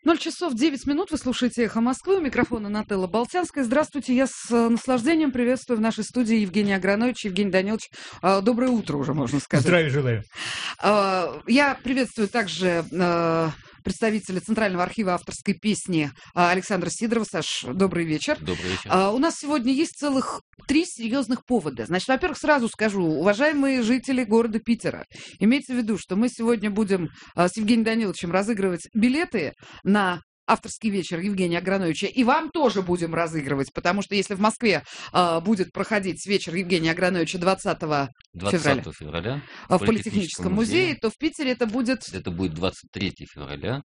0 часов 9 минут. Вы слушаете «Эхо Москвы». У микрофона Нателла Болтянская. Здравствуйте. Я с наслаждением приветствую в нашей студии Евгения Агранович. Евгений Данилович, доброе утро уже, можно сказать. Здравия желаю. Я приветствую также представителя Центрального архива авторской песни Александра Сидорова. Саш, добрый вечер. Добрый вечер. У нас сегодня есть целых 3 серьезных повода. Значит, во-первых, сразу скажу, уважаемые жители города Питера, имейте в виду, что мы сегодня будем с Евгением Даниловичем разыгрывать билеты на авторский вечер Евгения Аграновича, и вам тоже будем разыгрывать, потому что если в Москве будет проходить вечер Евгения Аграновича 20 февраля в Политехническом музее, то в Питере это будет... Это будет 23 февраля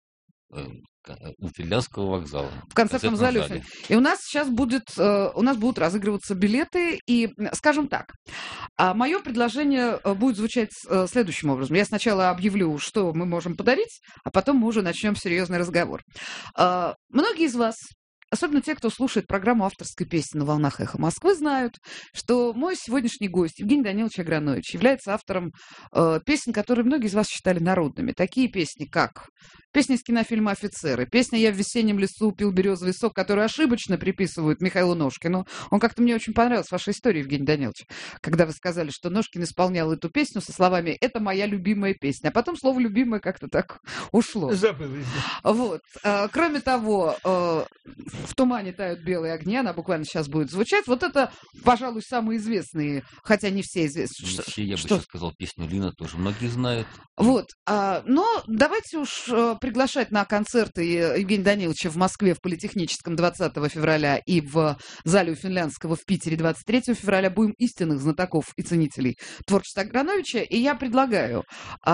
у Финляндского вокзала. В концертном зале. И у нас сейчас будут разыгрываться билеты, и, скажем так, мое предложение будет звучать следующим образом. Я сначала объявлю, что мы можем подарить, а потом мы уже начнем серьезный разговор. Многие из вас, особенно те, кто слушает программу авторской песни на волнах «Эхо Москвы», знают, что мой сегодняшний гость Евгений Данилович Агранович является автором песен, которые многие из вас считали народными. Такие песни, как песня из кинофильма «Офицеры», песня «Я в весеннем лесу пил березовый сок», которую ошибочно приписывают Михаилу Ножкину. Он как-то мне очень понравилась ваша история, Евгений Данилович, когда вы сказали, что Ножкин исполнял эту песню со словами «Это моя любимая песня», а потом слово «любимая» как-то так ушло. Забылось. Вот. Кроме того, «В тумане тают белые огни», она буквально сейчас будет звучать. Вот это, пожалуй, самые известные, хотя не все известны. Я бы сейчас сказал, песню Лина тоже многие знают. Вот. Но давайте уж приглашать на концерты Евгения Даниловича в Москве в Политехническом 20 февраля и в зале у Финляндского в Питере 23 февраля. Будем истинных знатоков и ценителей творчества Аграновича. И я предлагаю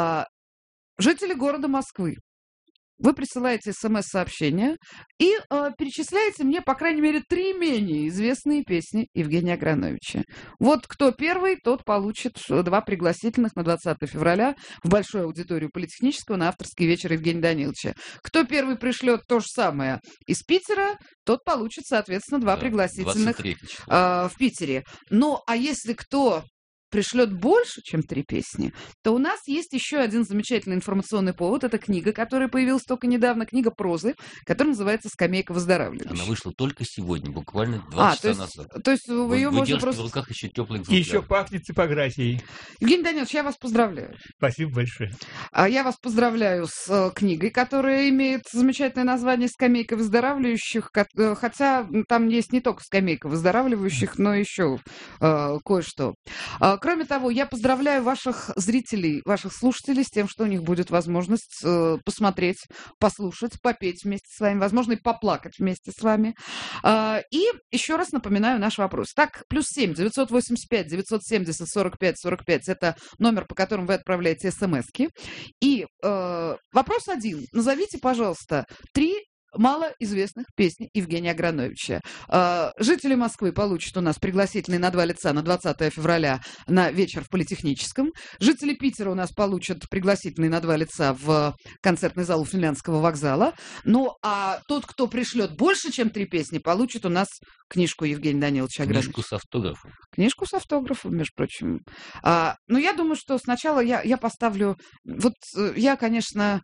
жители города Москвы, вы присылаете смс-сообщение и перечисляете мне, по крайней мере, 3 менее известные песни Евгения Аграновича. Вот кто первый, тот получит 2 пригласительных на 20 февраля в большую аудиторию Политехнического на авторский вечер Евгения Даниловича. Кто первый пришлет то же самое из Питера, тот получит, соответственно, 2 пригласительных в Питере. Ну, а если кто пришлет больше, чем 3 песни, то у нас есть еще один замечательный информационный повод. Это книга, которая появилась только недавно, книга прозы, которая называется «Скамейка выздоравливающих». Она вышла только сегодня, буквально 2 часа назад. То есть ее можно просто... в руках еще теплый экземпляр. И еще пахнет типографией. Евгений Данилович, я вас поздравляю. Спасибо большое. Я вас поздравляю с книгой, которая имеет замечательное название «Скамейка выздоравливающих», хотя там есть не только «Скамейка выздоравливающих», но еще кое-что. Кроме того, я поздравляю ваших зрителей, ваших слушателей с тем, что у них будет возможность посмотреть, послушать, попеть вместе с вами, возможно, и поплакать вместе с вами. И еще раз напоминаю наш вопрос. Так, +7 985 970 45 45 – это номер, по которому вы отправляете смски. И вопрос 1. Назовите, пожалуйста, 3 малоизвестных песни Евгения Аграновича. Жители Москвы получат у нас пригласительные на 2 лица на 20 февраля на вечер в Политехническом. Жители Питера у нас получат пригласительные на 2 лица в концертный зал у Финляндского вокзала. Ну, а тот, кто пришлет больше, чем 3 песни, получит у нас книжку Евгения Даниловича Аграновича. Книжку с автографом. Книжку с автографом, между прочим. Но я думаю, что сначала я поставлю... Вот я, конечно...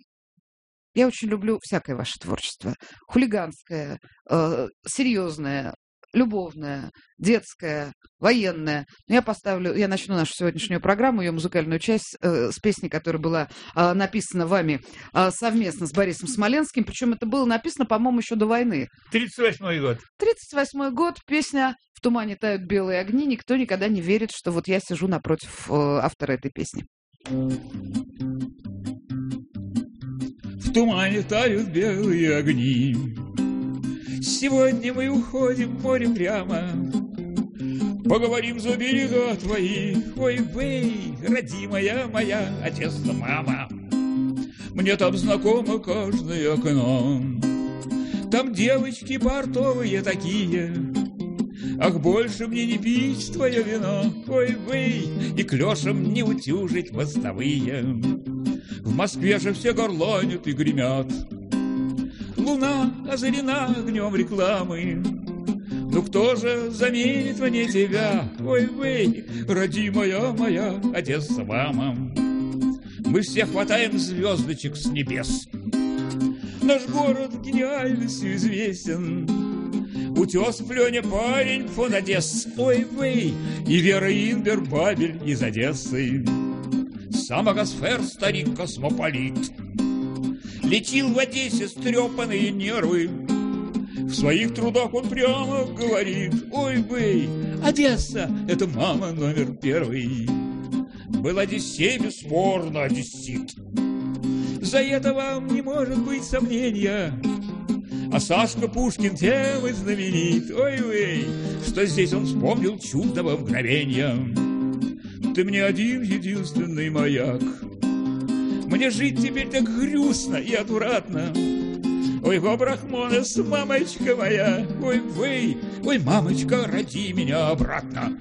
Я очень люблю всякое ваше творчество. Хулиганское, серьезное, любовное, детское, военное. Но я начну нашу сегодняшнюю программу, ее музыкальную часть с песни, которая была написана вами совместно с Борисом Смоленским. Причем это было написано, по-моему, еще до войны. 38-й год. 38-й год. Песня «В тумане тают белые огни». Никто никогда не верит, что вот я сижу напротив автора этой песни. В тумане тают белые огни. Сегодня мы уходим в море прямо. Поговорим за берега твои. Ой, вей, родимая моя Одесса, мама. Мне там знакомо каждое окно. Там девочки портовые такие. Ах, больше мне не пить твое вино. Ой, вей, и клёшем не утюжить мостовые. В Москве же все горланят и гремят. Луна озарена огнем рекламы. Ну кто же заменит мне тебя? Ой, вей, родимая моя Одесса, мама. Мы все хватаем звездочек с небес. Наш город гениальностью известен. Утес Леня парень фон Одесс, ой-вей, и Вера Инбер Бабель из Одессы. Сам Агасфер, старик-космополит, лечил в Одессе стрепанные нервы. В своих трудах он прямо говорит: ой-вей, Одесса — это мама номер первый. Был Одиссей, бесспорно одессит. За это вам не может быть сомнения. А Сашка Пушкин тем и знаменит, ой-вей, что здесь он вспомнил чудного мгновения. Ты мне один единственный маяк. Мне жить теперь так грустно и отвратно. Ой, Гобрахмонес, мамочка моя, ой-вей, ой, мамочка, роди меня обратно.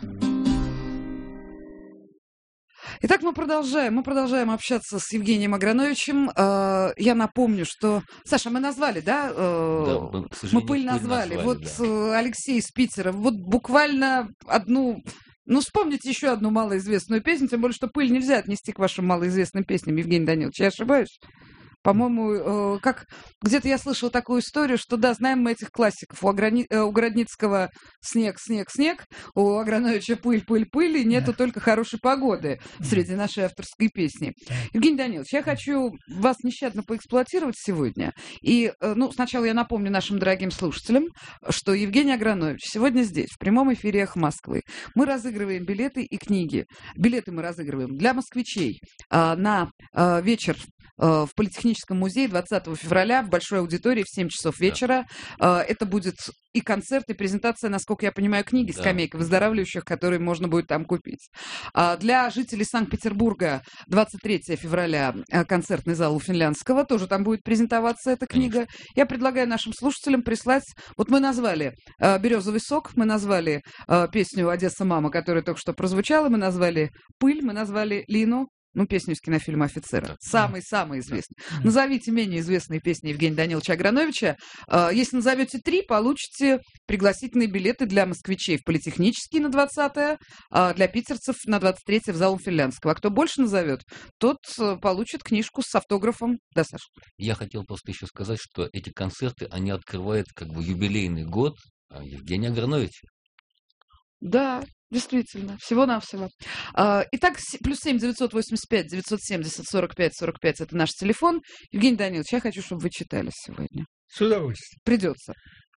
Итак, мы продолжаем общаться с Евгением Аграновичем. Я напомню, что... Саша, мы назвали, да? Да, мы «Пыль» назвали. Вот да. Алексей из Питера. Вот буквально одну... Ну, вспомните еще одну малоизвестную песню, тем более, что «Пыль» нельзя отнести к вашим малоизвестным песням, Евгений Данилович. Я ошибаюсь? По-моему, как где-то я слышала такую историю, что да, знаем мы этих классиков. У Городницкого «Снег, снег, снег», у Аграновича «Пыль, пыль, пыль», и нету только хорошей погоды среди нашей авторской песни. Евгений Данилович, я хочу вас нещадно поэксплуатировать сегодня. И, сначала я напомню нашим дорогим слушателям, что Евгений Агранович сегодня здесь, в прямом эфире «Эхо Москвы». Мы разыгрываем билеты и книги. Билеты мы разыгрываем для москвичей на вечер в Политехническом музее 20 февраля в большой аудитории в 7 часов вечера. Это будет и концерт, и презентация, насколько я понимаю, книги «Скамейка выздоравливающих», которые можно будет там купить. Для жителей Санкт-Петербурга 23 февраля концертный зал у Финляндского. Тоже там будет презентоваться эта книга. Я предлагаю нашим слушателям прислать... Вот мы назвали «Березовый сок», мы назвали песню «Одесса, мама», которая только что прозвучала, мы назвали «Пыль», мы назвали «Лину». Песню из кинофильма «Офицера». Самый известный. Назовите менее известные песни Евгения Даниловича Аграновича. Если назовете 3, получите пригласительные билеты для москвичей в Политехнический на 20-е, а для питерцев на 23-е в зал Финляндского. А кто больше назовет, тот получит книжку с автографом. Да, Саша? Я хотел просто еще сказать, что эти концерты, они открывают как бы юбилейный год Евгения Аграновича. Да, действительно, всего-навсего. Итак, +7 985 970 45 45 это наш телефон. Евгений Данилович, я хочу, чтобы вы читали сегодня. С удовольствием. Придется.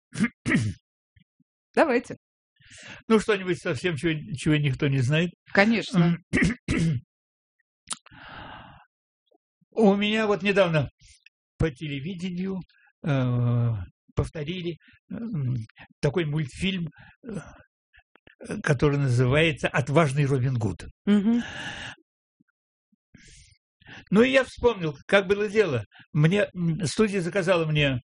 Давайте. Что-нибудь совсем, чего никто не знает. Конечно. У меня вот недавно по телевидению повторили такой мультфильм, который называется «Отважный Робин Гуд». Угу. И я вспомнил, как было дело. Студия заказала мне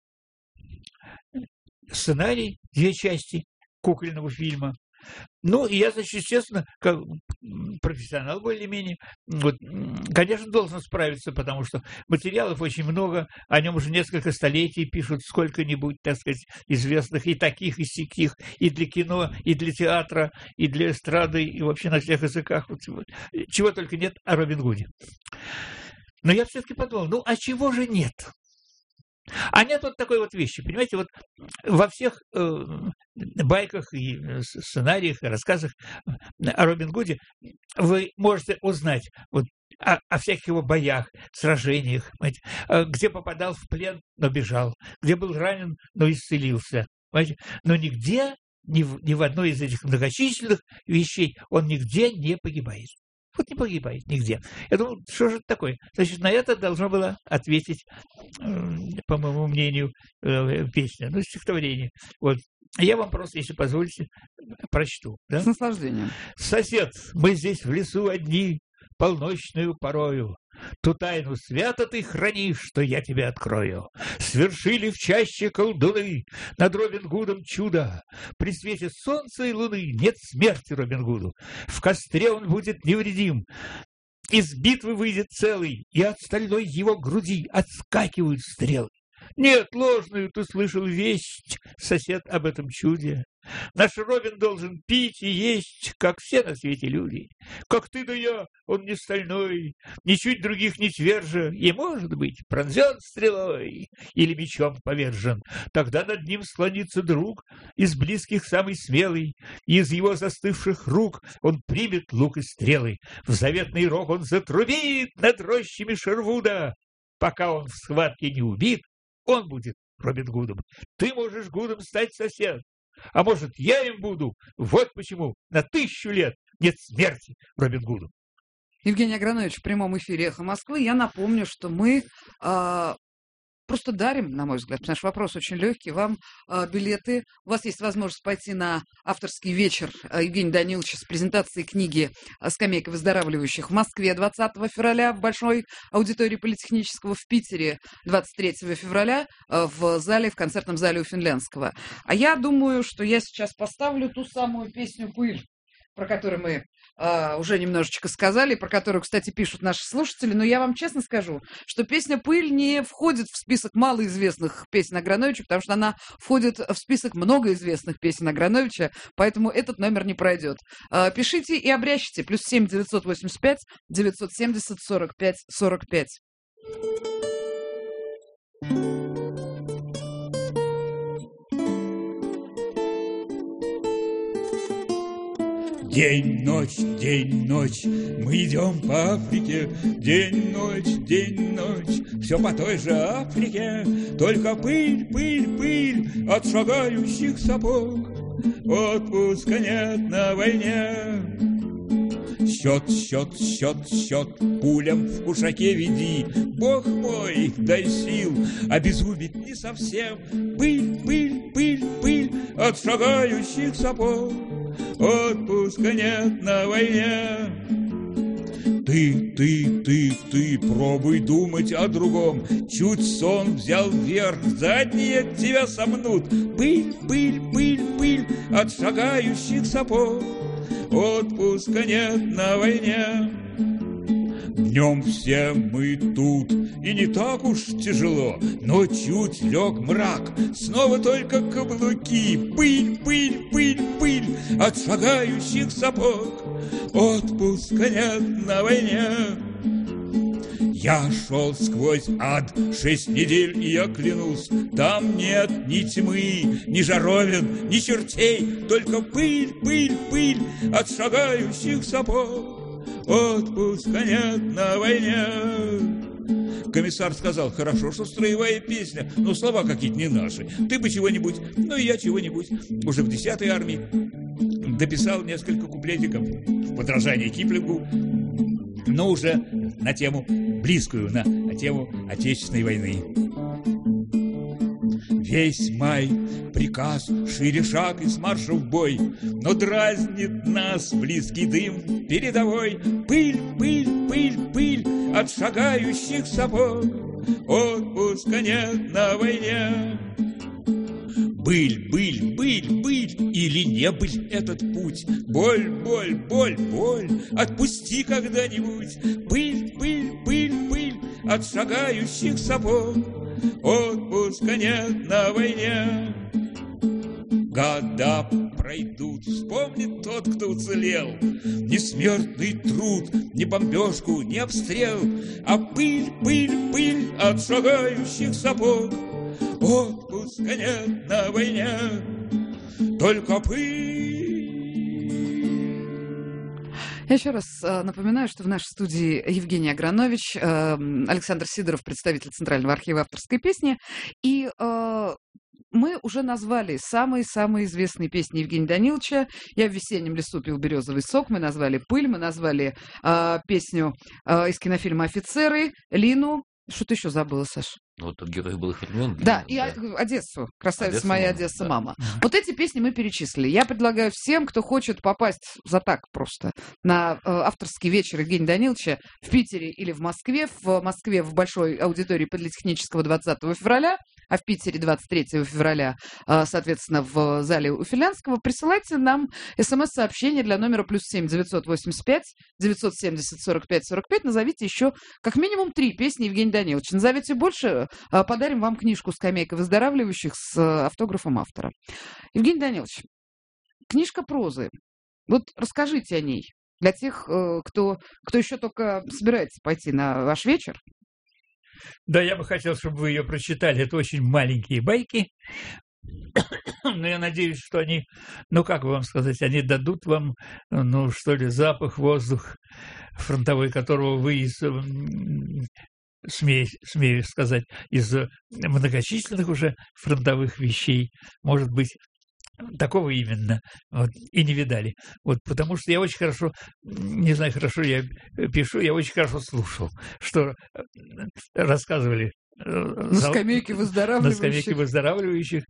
сценарий, 2 части кукольного фильма. И я, естественно, как профессионал более-менее, конечно, должен справиться, потому что материалов очень много, о нем уже несколько столетий пишут сколько-нибудь, так сказать, известных и таких, и сяких, и для кино, и для театра, и для эстрады, и вообще на всех языках. Чего только нет о Робин Гуде. Но я все-таки подумал, а чего же нет? А нет вот такой вот вещи, понимаете, вот во всех байках и сценариях, и рассказах о Робин Гуде вы можете узнать вот о всяких его боях, сражениях, понимаете, где попадал в плен, но бежал, где был ранен, но исцелился, понимаете? Но нигде, ни в одной из этих многочисленных вещей он нигде не погибает. Вот не погибает нигде. Я думаю, что же это такое? Значит, на это должна была ответить, по моему мнению, песня, стихотворение. Вот. Я вам просто, если позволите, прочту. Да? С наслаждением. «Сосед, мы здесь в лесу одни, полночную порою. Ту тайну свято ты хранишь, что я тебе открою. Свершили в чаще колдуны над Робин Гудом чудо. При свете солнца и луны нет смерти Робин Гуду. В костре он будет невредим. Из битвы выйдет целый, и от стальной его груди отскакивают стрелы. Нет, ложную ты слышал весть, сосед, об этом чуде. Наш Робин должен пить и есть, как все на свете люди. Как ты да я, он не стальной, ничуть других не тверже, и, может быть, пронзен стрелой или мечом повержен. Тогда над ним склонится друг, из близких самый смелый, и из его застывших рук он примет лук и стрелы. В заветный рог он затрубит над рощами Шервуда. Пока он в схватке не убит, он будет Робин Гудом. Ты можешь Гудом стать, сосед, а может, я им буду. Вот почему на 1000 лет нет смерти Робин Гуду. Евгений Агранович, в прямом эфире «Эхо Москвы». Я напомню, что мы просто дарим, на мой взгляд, потому что вопрос очень легкий, вам билеты. У вас есть возможность пойти на авторский вечер Евгения Даниловича с презентацией книги «Скамейка выздоравливающих» в Москве 20 февраля, в Большой аудитории Политехнического, в Питере 23 февраля в концертном зале у Финляндского. А я думаю, что я сейчас поставлю ту самую песню «Пыль», про которую мы уже немножечко сказали, про которую, кстати, пишут наши слушатели, но я вам честно скажу, что песня «Пыль» не входит в список малоизвестных песен Аграновича, потому что она входит в список многоизвестных песен Аграновича, поэтому этот номер не пройдет. Пишите и обрящите. +7 985 970 45 45. День-ночь, мы идем по Африке. День-ночь, все по той же Африке. Только пыль, пыль, пыль от шагающих сапог. Отпуска нет на войне. Счет, пулям в кушаке веди. Бог мой, дай сил, обезумить не совсем. Пыль, пыль, пыль, пыль от шагающих сапог. Отпуска нет на войне. Ты пробуй думать о другом. Чуть сон взял вверх, задние тебя сомнут. Пыль, пыль, пыль, пыль от шагающих сапог. Отпуска нет на войне. Днем все мы тут, и не так уж тяжело, но чуть лег мрак, снова только каблуки. Пыль, пыль, пыль, пыль от шагающих сапог. Отпуска нет на войне. Я шел сквозь ад 6 недель, и я клянусь, там нет ни тьмы, ни жаровин, ни чертей, только пыль, пыль, пыль от шагающих сапог. Отпуска нет на войне. Комиссар сказал: хорошо, что строевая песня, но слова какие-то не наши. Ты бы чего-нибудь, ну и я чего-нибудь. Уже в 10-й армии дописал несколько куплетиков в подражание Киплингу, но уже на тему близкую, на тему Отечественной войны. Весь май приказ, шире шаг и с марша в бой, но дразнит нас близкий дым передовой. Пыль, пыль, пыль, пыль от шагающих сапог. Отпуска нет на войне. Быль, быль, быль, быль, или не быль этот путь. Боль, боль, боль, боль, отпусти когда-нибудь. Пыль, пыль, пыль, пыль от шагающих сапог. Отпуска нет на войне. Года пройдут, вспомнит тот, кто уцелел. Ни смертный труд, ни бомбежку, ни обстрел, а пыль, пыль, пыль от шагающих сапог. Отпуска нет на войне, только пыль. Я еще раз напоминаю, что в нашей студии Евгений Агранович, Александр Сидоров, представитель Центрального архива авторской песни. И мы уже назвали самые-самые известные песни Евгения Даниловича. «Я в весеннем лесу пил березовый сок», мы назвали «Пыль», мы назвали песню из кинофильма «Офицеры», «Лину». Что ты еще забыла, Саш? Вот тут «Герой былых времен». Да, и «Одессу», «Красавица моя, Одесса, мама». Вот эти песни мы перечислили. Я предлагаю всем, кто хочет попасть за так просто на авторский вечер Евгения Даниловича в Питере или в Москве в Большой аудитории Политехнического 20 февраля, а в Питере 23 февраля, соответственно, в зале у Финляндского, присылайте нам смс-сообщение для номера +7 985 970 45 45. Назовите еще как минимум 3 песни Евгения Даниловича. Назовите больше, подарим вам книжку «Скамейка выздоравливающих» с автографом автора. Евгений Данилович, книжка прозы. Вот расскажите о ней. Для тех, кто еще только собирается пойти на ваш вечер. Да, я бы хотел, чтобы вы ее прочитали. Это очень маленькие байки. Но я надеюсь, что они, ну, как вам сказать, они дадут вам, ну, что ли, запах, воздух фронтовой, которого вы смею сказать, из многочисленных уже фронтовых вещей, может быть, такого именно, вот, и не видали. Вот, потому что я очень хорошо, не знаю, хорошо я пишу, я очень хорошо слушал, что рассказывали на скамейке выздоравливающих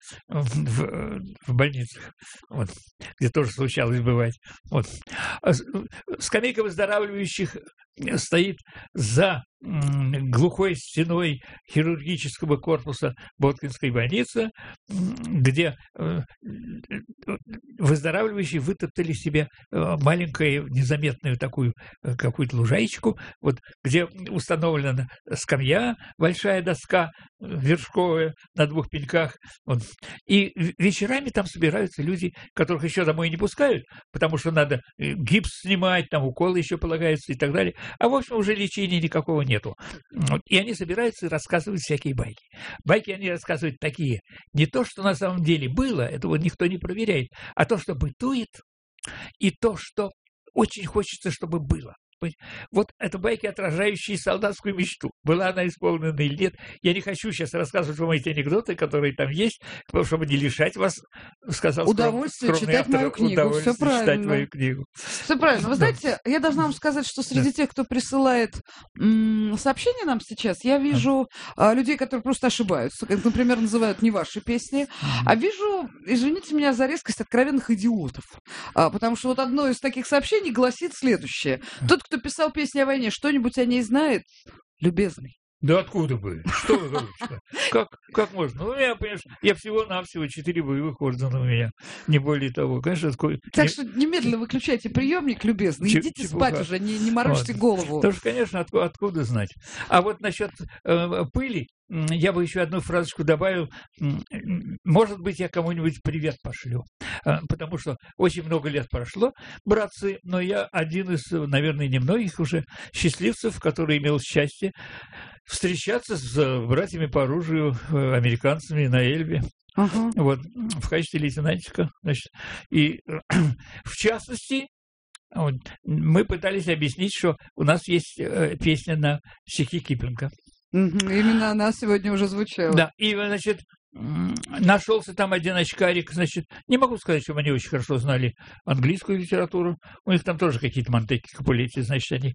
в больницах, вот, где тоже случалось бывать. Вот. Скамейка выздоравливающих стоит за глухой стеной хирургического корпуса Боткинской больницы, где выздоравливающие вытоптали себе маленькую незаметную такую какую-то лужайку, вот, где установлена скамья, большая доска вершковая на 2 пеньках. Вот. И вечерами там собираются люди, которых еще домой не пускают, потому что надо гипс снимать, там уколы еще полагаются и так далее. А в общем уже лечения никакого нету. Вот. И они собираются и рассказывают всякие байки. Байки они рассказывают такие. Не то, что на самом деле было, этого никто не проверяет, а то, что бытует, и то, что очень хочется, чтобы было. Вот это байки, отражающие солдатскую мечту. Была она исполнена или нет. Я не хочу сейчас рассказывать вам эти анекдоты, которые там есть, чтобы не лишать вас, сказал удовольствие читать автор, мою книгу. Все правильно. Читать мою книгу. Все правильно. Вы знаете, я должна вам сказать, что среди тех, кто присылает сообщения нам сейчас, я вижу людей, которые просто ошибаются, как, например, называют не ваши песни, а вижу, извините меня за резкость, откровенных идиотов. Потому что вот одно из таких сообщений гласит следующее. Тот, кто писал песни о войне, что-нибудь о ней знает, любезный. Да откуда бы? Что вы говорите? Как можно? Ну, я, понимаешь, я всего-навсего 4 боевых ордена у меня, не более того. Конечно, так что немедленно выключайте приемник, любезный, идите спать уже, не морочьте голову. Потому что, конечно, откуда знать. А вот насчет пыли, я бы еще одну фразочку добавил. Может быть, я кому-нибудь привет пошлю. Потому что очень много лет прошло, братцы, но я один из, наверное, немногих уже счастливцев, который имел счастье встречаться с братьями по оружию, американцами на Эльбе. Вот, в качестве лейтенантика. Значит, и в частности, вот, мы пытались объяснить, что у нас есть песня на стихи Киплинга. Именно она сегодня уже звучала. Да, и, значит, нашелся там один очкарик, значит, не могу сказать, что они очень хорошо знали английскую литературу, у них там тоже какие-то Монтеки, Капулетти, значит, они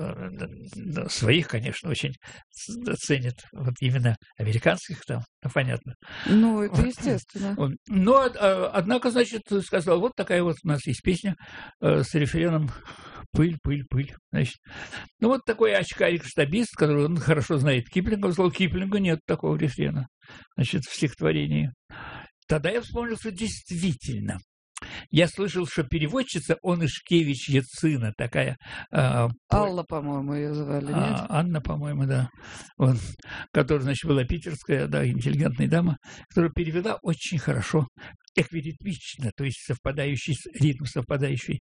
своих, конечно, очень ценят, вот именно американских там, ну, понятно. Ну, это естественно. Но, однако, значит, сказал, вот такая вот у нас есть песня с рефреном «Пыль, пыль, пыль». Значит, ну, вот такой очкарик-штабист, который он хорошо знает Киплинга, сказал, Киплинга нет такого рефрена, значит, в стихотворении. Тогда я вспомнил, что действительно, я слышал, что переводчица Онышкевич Яцина, такая... Алла, по-моему, ее звали, нет? Анна, по-моему, да. Вот, которая, значит, была питерская, да, интеллигентная дама, которая перевела очень хорошо, эквиритмично, то есть совпадающий ритм, совпадающий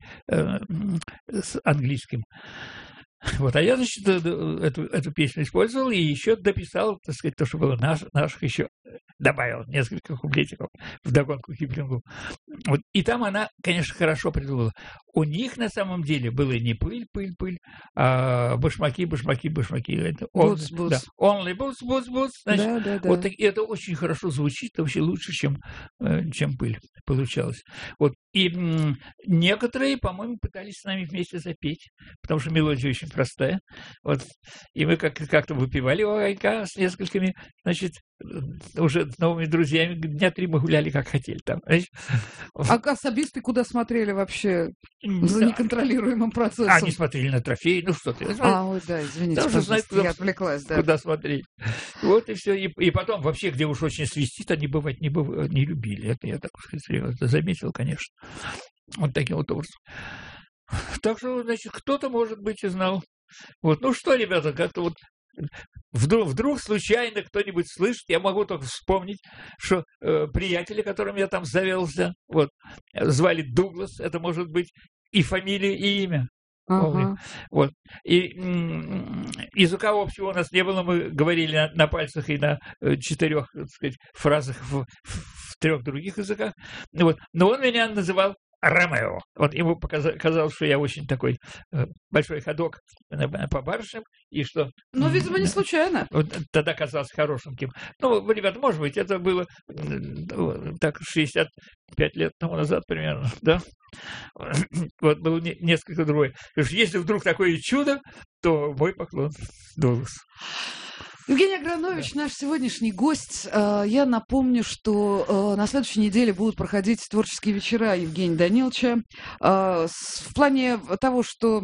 с английским. Вот, а я, значит, эту песню использовал и еще дописал, так сказать, то, что было наших еще добавил несколько куплетиков вдогонку Киплингу. Вот, и там она, конечно, хорошо придумала. У них на самом деле было не пыль, пыль, пыль, а башмаки, башмаки, башмаки. Это boots, boots. Да, only boots, boots, boots. Значит, да. Вот, и это очень хорошо звучит, вообще лучше, чем пыль получалось. Вот. И некоторые, по-моему, пытались с нами вместе запеть, потому что мелодия очень простая. Вот. И мы как-то выпивали у огонька с несколькими, значит, уже новыми друзьями. Дня 3 мы гуляли, как хотели там. А особисты куда смотрели вообще за неконтролируемым процессом? Они смотрели на трофеи, ну что ты. Ой, да, извините, я отвлеклась, да. Куда смотреть. Вот и все. И потом, вообще, где уж очень свистит, они бывать не любили. Это я так сказать, заметил, конечно. Вот таким вот образом. Так что, значит, кто-то, может быть, и знал. Вот, ну что, ребята, как-то вот вдруг случайно кто-нибудь слышит, я могу только вспомнить, что приятели, которым я там завелся, вот, звали Дуглас, это может быть и фамилия, и имя. Помню. Вот. И языка общего у нас не было, мы говорили на пальцах и на 4, так сказать, фразах в 3 других языках. Вот. Но он меня называл Ромео. Вот ему казалось, что я очень такой большой ходок по барышням, и что... Ну, видимо, не случайно. Вот, тогда казался хорошеньким. Ну, ребята, может быть, это было так 65 лет тому назад примерно, да? Вот, было несколько другое. Если вдруг такое чудо, то мой поклон долг. Евгений Агранович, наш сегодняшний гость. Я напомню, что на следующей неделе будут проходить творческие вечера Евгения Даниловича. В плане того, что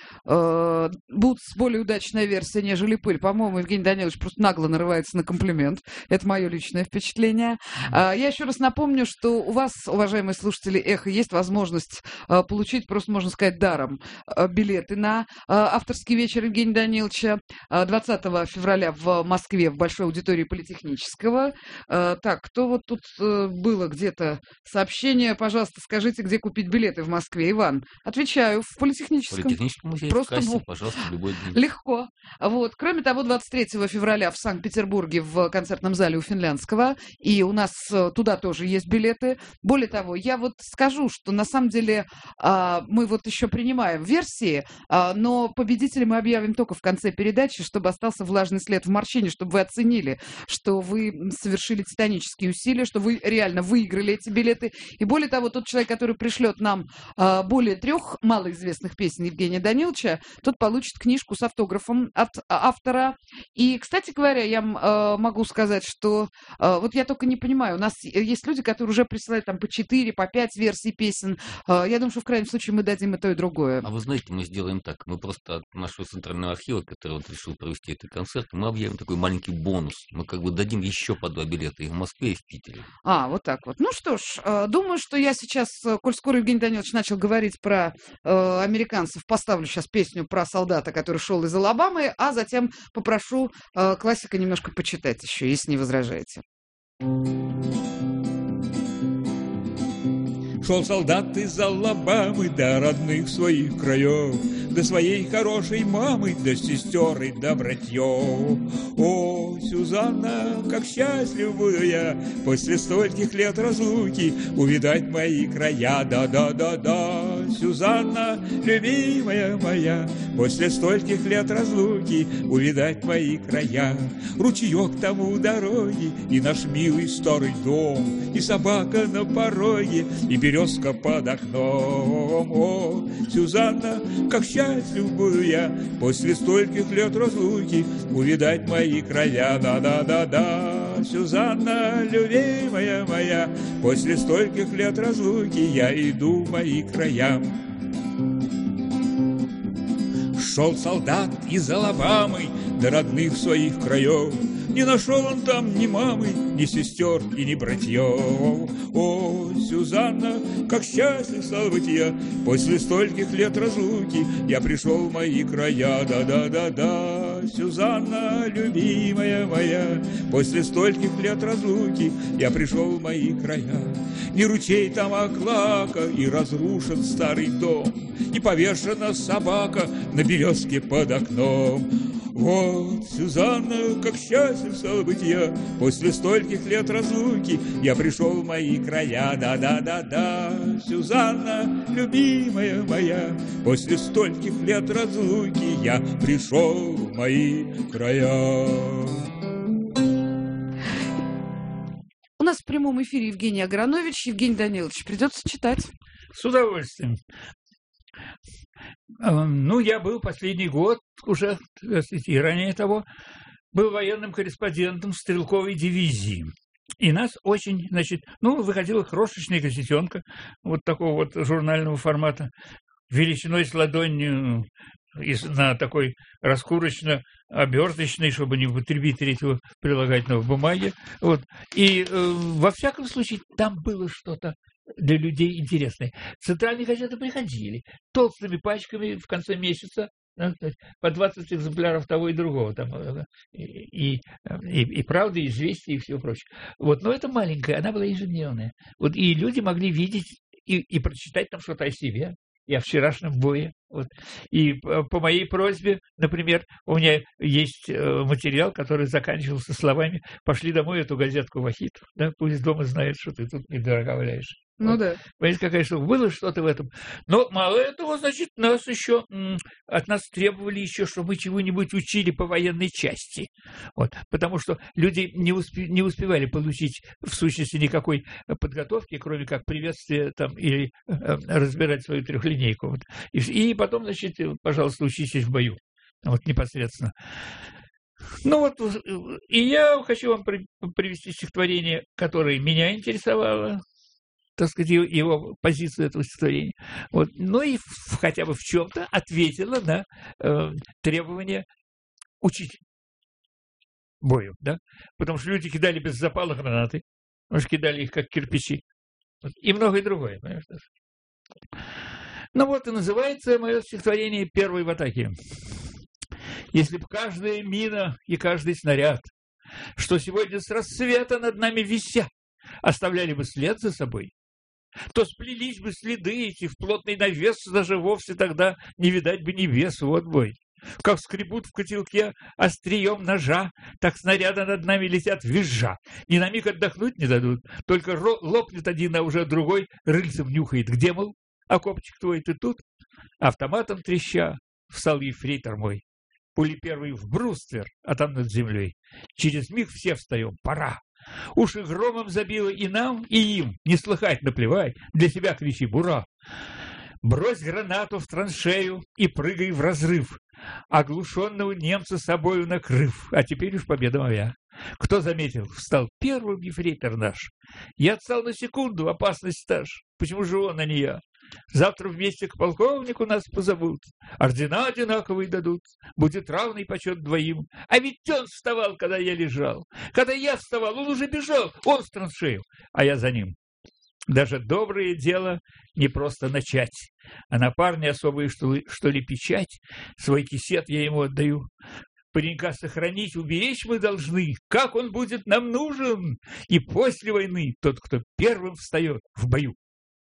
будет более удачная версия, нежели «Пыль», по-моему, Евгений Данилович просто нагло нарывается на комплимент. Это мое личное впечатление. Я еще раз напомню, что у вас, уважаемые слушатели «Эхо», есть возможность получить, просто можно сказать, даром билеты на авторский вечер Евгения Даниловича 20 февраля в Москве, в Большой аудитории Политехнического. Так, кто вот тут было где-то сообщение? Пожалуйста, скажите, где купить билеты в Москве. Иван, отвечаю, в Политехническом. Политехническом музее, Просто в кассе, пожалуйста, любой день. Легко. Вот. Кроме того, 23 февраля в Санкт-Петербурге в концертном зале у Финляндского. И у нас туда тоже есть билеты. Более того, я вот скажу, что на самом деле мы вот еще принимаем версии, но победителя мы объявим только в конце передачи, чтобы остался влажный след в морщине, чтобы вы оценили, что вы совершили титанические усилия, что вы реально выиграли эти билеты. И более того, тот человек, который пришлет нам более 3 малоизвестных песен Евгения Даниловича, тот получит книжку с автографом от автора. И, кстати говоря, я могу сказать, что вот я только не понимаю, у нас есть люди, которые уже присылают там по 4, по 5 версий песен. Я думаю, что в крайнем случае мы дадим и то, и другое. А вы знаете, мы сделаем так. Мы просто от нашего центрального архива, который вот решил провести этот концерт, мы объявим такой маленький бонус. Мы как бы дадим еще по 2 билета и в Москве, и в Питере. Вот так вот. Ну что ж, думаю, что я сейчас, коль скоро Евгений Данилович начал говорить про американцев, поставлю сейчас песню про солдата, который шел из Алабамы, а затем попрошу классика немножко почитать еще, если не возражаете. Шел солдат из Алабамы до родных своих краев, до своей хорошей мамы, до сестер и до братьев. О, Сюзанна, как счастлив буду я после стольких лет разлуки увидать мои края. Да-да-да-да, Сюзанна, любимая моя, после стольких лет разлуки увидать мои края. Ручеек тому дороги, и наш милый старый дом, и собака на пороге, и березка под окном. О, Сюзанна, как счастлив буду я после стольких лет разлуки увидать мои края. Да-да-да-да, Сюзанна, любимая моя, после стольких лет разлуки я иду в мои края. Шел солдат из Алабамы до родных своих краев. Не нашел он там ни мамы, ни сестер и ни братьев. О, Сюзанна, как счастлив стал быть я после стольких лет разлуки я пришел в мои края. Да-да-да-да, Сюзанна, любимая моя, после стольких лет разлуки я пришел в мои края. Не ручей там оклака, и разрушен старый дом, и повешена собака на березке под окном. Вот, Сюзанна, как счастлив стал быть я после стольких лет разлуки я пришел в мои края. Да-да-да-да, Сюзанна, любимая моя, после стольких лет разлуки я пришел в мои края. У нас в прямом эфире Евгений Агранович. Евгений Данилович, придется читать. С удовольствием. Ну, я был последний год уже, и ранее того, был военным корреспондентом стрелковой дивизии. И нас очень, выходила крошечная газетенка вот такого вот журнального формата, величиной с ладонь, на такой раскурочно-оберточной, чтобы не употребить третьего прилагательного, бумаге. Вот. И во всяком случае там было что-то для людей интересное. Центральные газеты приходили толстыми пачками в конце месяца, по 20 экземпляров того и другого, там, и «Правда», и «Известия», и все прочее. Вот. Но это маленькая, она была ежедневная. Вот. И люди могли видеть и прочитать там что-то о себе. и о вчерашнем бое. Вот. И по моей просьбе, например, у меня есть материал, который заканчивался словами: «Пошли домой эту газетку Вахид, да, пусть дома знает, что ты тут недорого валяешь». Ну вот. да. Понимаете, какая штука? Было что-то в этом. Но мало этого, значит, нас еще от нас требовали еще, чтобы мы чего-нибудь учили по военной части. Вот. Потому что люди не успевали получить, в сущности, никакой подготовки, кроме как приветствия там, или разбирать свою трехлинейку. Вот. И потом, значит, пожалуйста, учитесь в бою. Вот непосредственно. Ну вот, и я хочу вам привести стихотворение, которое меня интересовало, так сказать, его позицию этого стихотворения. Вот. Ну и хотя бы в чем-то ответила на требования учить бою, да? Потому что люди кидали без запала гранаты, может, кидали их как кирпичи. Вот. И многое другое, понимаешь? Ну вот и называется мое стихотворение «Первый в атаке». Если б каждая мина и каждый снаряд, что сегодня с рассвета над нами висят, оставляли бы след за собой, то сплелись бы следы эти в плотный навес, даже вовсе тогда не видать бы небес. Вот бой. Как скребут в котелке острием ножа, так снаряды над нами летят визжа. Ни на миг отдохнуть не дадут, только лопнет один, а уже другой рыльцем нюхает. Где, мол, окопчик твой, ты тут? Автоматом треща встал ефрейтор мой. Пули первый в бруствер, а там над землей. Через миг все встаем, пора. Уши громом забило и нам, и им. Не слыхать, наплевать, для себя кричи «Бура!». Брось гранату в траншею и прыгай в разрыв, оглушенного немца собою накрыв. А теперь уж победа моя. Кто заметил, встал первым ефрейтор наш. Я отстал на секунду, опасность стаж. Почему же он, а не я? Завтра вместе к полковнику нас позовут, ордена одинаковые дадут, будет равный почет двоим. А ведь он вставал, когда я лежал. Когда я вставал, он уже бежал, он в траншею, а я за ним. Даже доброе дело не просто начать, а на парня особую, что ли, печать, свой кисет я ему отдаю. Паренька сохранить, уберечь мы должны, как он будет нам нужен. И после войны тот, кто первым встает в бою.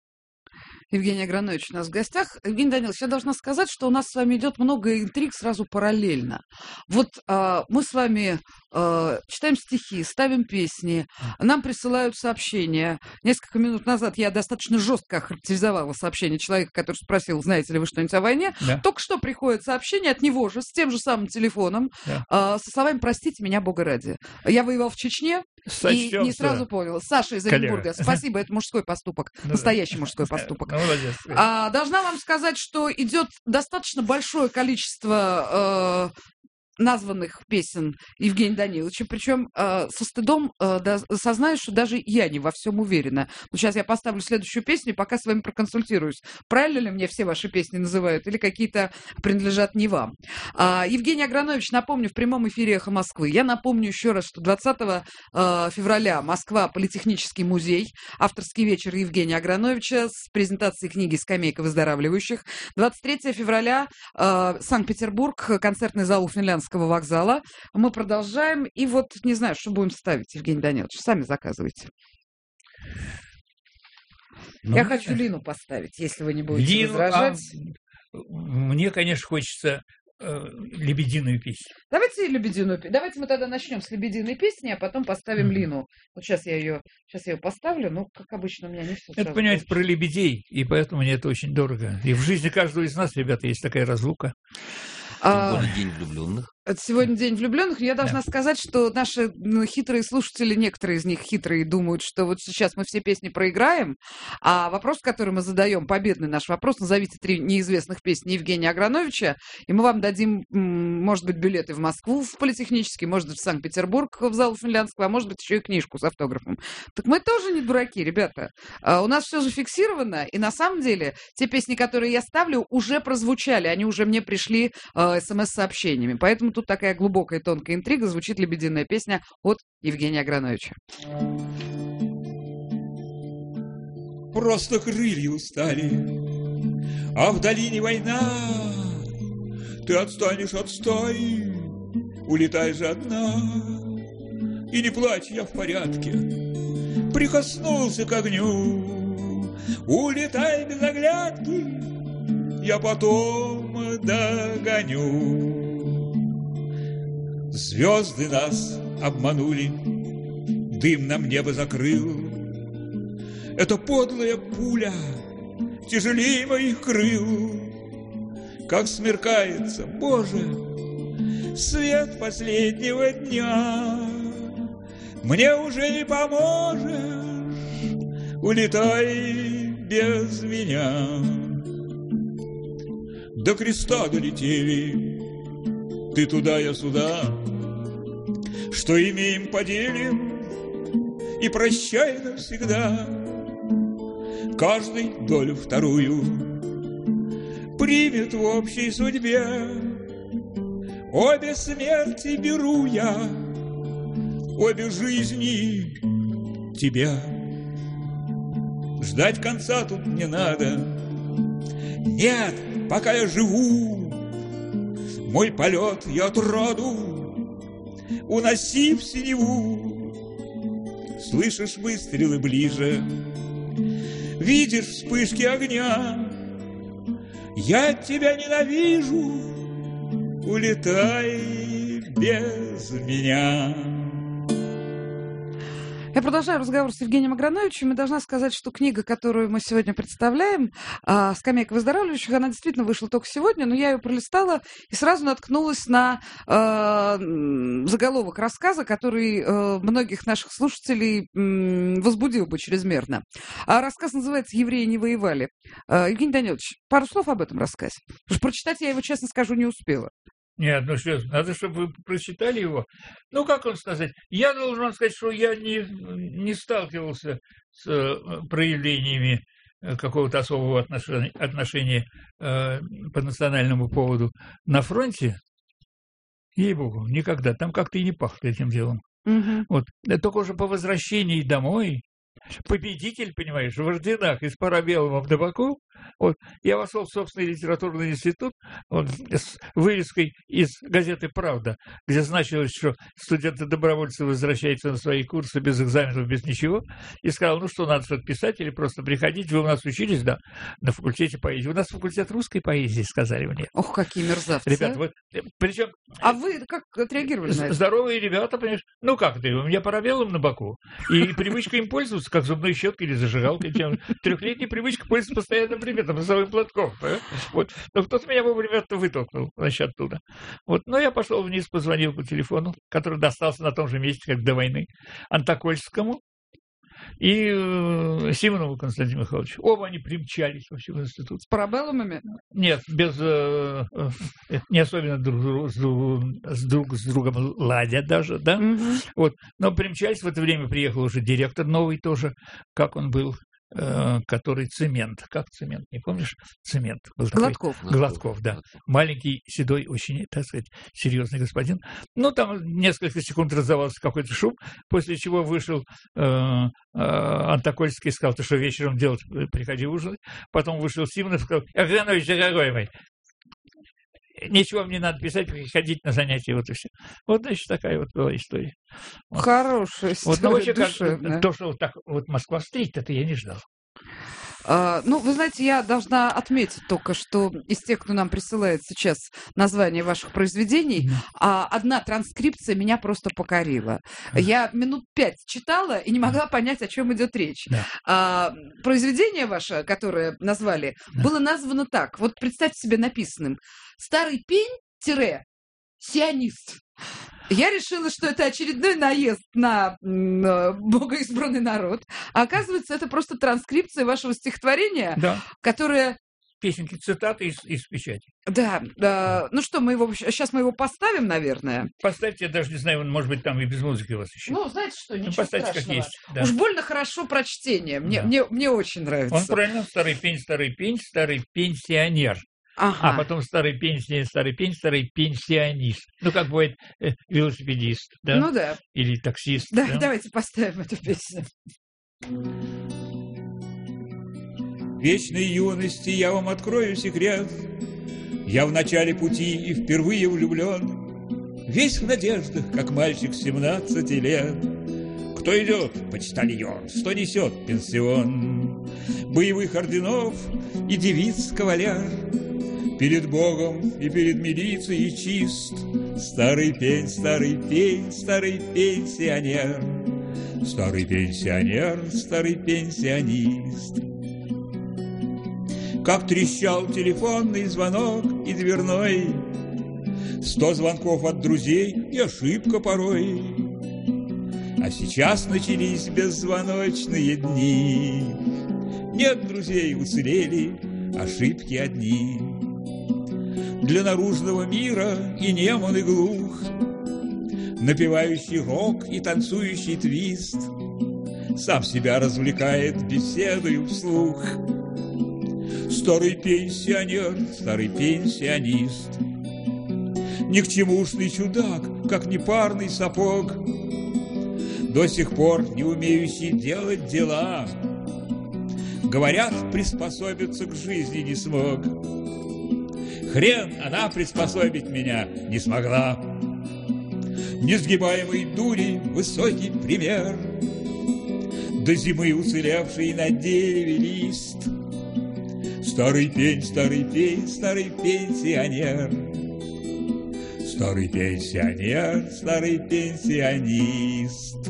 Евгений Агранович у нас в гостях. Евгений Данилович, я должна сказать, что у нас с вами идет много интриг сразу параллельно. Вот мы с вами читаем стихи, ставим песни, нам присылают сообщения. Несколько минут назад я достаточно жестко охарактеризовала сообщение человека, который спросил, знаете ли вы что-нибудь о войне. Да. Только что приходит сообщение от него же, с тем же самым телефоном, со словами «Простите меня, Бога ради». Я воевал в Чечне, и не сразу понял. Саша из Оренбурга, спасибо, это мужской поступок, настоящий мужской поступок. Должна вам сказать, что идет достаточно большое количество названных песен Евгения Даниловича, причем со стыдом сознаюсь, что даже я не во всем уверена. Вот сейчас я поставлю следующую песню и пока с вами проконсультируюсь. Правильно ли мне все ваши песни называют или какие-то принадлежат не вам? Евгений Агранович, напомню, в прямом эфире «Эхо Москвы». Я напомню еще раз, что 20 февраля Москва, Политехнический музей, авторский вечер Евгения Аграновича с презентацией книги «Скамейка выздоравливающих». 23 февраля Санкт-Петербург, концертный зал у Финляндского вокзала. Мы продолжаем. И вот не знаю, что будем ставить, Евгений Данилович. Сами заказывайте. Я хочу Лину поставить, если вы не будете возражать. Мне, конечно, хочется лебединую песню. Давайте лебединую песню. Давайте мы тогда начнем с лебединой песни, а потом поставим Лину. Вот сейчас я ее поставлю, но, как обычно, у меня не все. Это, понимаете, про лебедей, и поэтому мне это очень дорого. И в жизни каждого из нас, ребята, есть такая разлука. Сегодня день влюбленных. Сегодня день влюбленных. Я должна сказать, что наши хитрые слушатели, некоторые из них хитрые, думают, что вот сейчас мы все песни проиграем, а вопрос, который мы задаем, победный наш вопрос, назовите 3 неизвестных песни Евгения Аграновича, и мы вам дадим, может быть, билеты в Москву, в Политехнический, может быть, в Санкт-Петербург, в зал Финляндского, а может быть, еще и книжку с автографом. Так мы тоже не дураки, ребята. У нас все же фиксировано, и на самом деле те песни, которые я ставлю, уже прозвучали, они уже мне пришли смс-сообщениями, поэтому тут такая глубокая и тонкая интрига, звучит лебединая песня от Евгения Аграновича. Просто крылья устали, а в долине война. Ты отстанешь, отстой, улетай же одна. И не плачь, я в порядке, прикоснулся к огню. Улетай без оглядки, я потом догоню. Звезды нас обманули, дым нам небо закрыл. Это подлая пуля тяжелее моих крыл. Как смеркается, Боже, свет последнего дня, мне уже не поможешь, улетай без меня. До креста долетели, ты туда, я сюда. Что имеем, поделим, и прощай навсегда. Каждый долю вторую примет в общей судьбе. Обе смерти беру я, обе жизни тебя. Ждать конца тут не надо. Нет, пока я живу, мой полет я отроду уноси в синеву. Слышишь выстрелы ближе, видишь вспышки огня. Я тебя ненавижу, улетай без меня. Я продолжаю разговор с Евгением Аграновичем и должна сказать, что книга, которую мы сегодня представляем, «Скамейка выздоравливающих», она действительно вышла только сегодня, но я ее пролистала и сразу наткнулась на заголовок рассказа, который многих наших слушателей возбудил бы чрезмерно. Рассказ называется «Евреи не воевали». Евгений Данилович, пару слов об этом рассказе. Потому что прочитать я его, честно скажу, не успела. Нет, ну что, надо, чтобы вы прочитали его. Ну, как вам сказать? Я должен вам сказать, что я не сталкивался с проявлениями какого-то особого отношения по национальному поводу на фронте. Ей-богу, никогда. Там как-то и не пахло этим делом. Угу. Вот. Только уже по возвращении домой победитель, понимаешь, в орденах и с парабеллумом на боку. Вот. Я вошел в собственный литературный институт вот, с вырезкой из газеты «Правда», где значилось, что студенты-добровольцы возвращаются на свои курсы без экзаменов, без ничего, и сказал, ну что, надо что-то писать или просто приходить. Вы у нас учились, да, на факультете поэзии. У нас факультет русской поэзии, сказали мне. Ох, какие мерзавцы. Ребята, вот, причем... А вы как отреагировали на это? Здоровые ребята, понимаешь. Ну как ты, у меня парабеллум на боку. И привычка им пользоваться, как зубной щеткой или зажигалкой. Трехлетняя привычка пользоваться постоянным предметом, носовым платком. Вот. Но кто-то меня вовремя вытолкнул, значит, оттуда. Вот. Но я пошел вниз, позвонил по телефону, который достался на том же месте, как до войны, Антокольскому и Симонову Константину Михайловичу. Оба они примчались вообще в институт. С парабеллумами? Нет, без... не особенно друг с другом ладят даже, да? Угу. Вот. Но примчались, в это время приехал уже директор новый тоже, как он был, который цемент. Как цемент, не помнишь? Цемент. Был Гладков. Такой, Гладков, да. Маленький, седой, очень, так сказать, серьезный господин. Ну, там несколько секунд раздавался какой-то шум, после чего вышел Антокольский и сказал, ты что, вечером делать, приходи ужинать. Потом вышел Симонов и сказал, Агранович, дорогой мой, ничего мне не надо писать, приходить на занятия, вот и все. Вот, значит, такая вот была история. Вот. Хорошая история, вот, но вообще, душевная. То, что вот так вот Москва встретит, это я не ждал. Ну, вы знаете, я должна отметить только, что из тех, кто нам присылает сейчас названия ваших произведений, одна транскрипция меня просто покорила. Я минут 5 читала и не могла понять, о чем идет речь. Да. Произведение ваше, которое назвали, было названо так. Вот представьте себе написанным. «Старый пень-сионист». Я решила, что это очередной наезд на богоизбранный народ. А оказывается, это просто транскрипция вашего стихотворения, да. Которое... Песенки, цитаты из печати. Да. Ну что, сейчас мы его поставим, наверное. Поставьте, я даже не знаю, может быть, там и без музыки у вас еще. Ну, знаете что, ничего поставьте, страшного. как есть. Да. Уж больно хорошо прочтение. Мне очень нравится. Он правильно, старый пенсионер. Ага. А потом старый пенсионист. Ну, как бывает велосипедист, да? Ну да. Или таксист. Да, да? Давайте поставим эту песню. Вечной юности я вам открою секрет. Я в начале пути и впервые влюблен. Весь в надеждах, как мальчик 17 лет. Кто идет, почтальон, что несет пенсион. Боевых орденов и девиц кавалер. перед Богом и перед милицией чист. Старый пень, старый пень, старый пенсионер, старый пенсионер, старый пенсионист. Как трещал телефонный звонок и дверной, 100 звонков от друзей и ошибка порой. А сейчас начались беззвоночные дни. Нет друзей, уцелели ошибки одни. Для наружного мира и нем он и глух, напевающий рок и танцующий твист, сам себя развлекает беседою вслух. Старый пенсионер, старый пенсионист, никчемушный чудак, как непарный сапог, до сих пор не умеющий делать дела. Говорят, приспособиться к жизни не смог. Хрен она приспособить меня не смогла. Несгибаемый дури высокий пример, до зимы уцелевший на дереве лист. Старый пень, старый пень, старый пенсионер, старый пенсионер, старый пенсионист.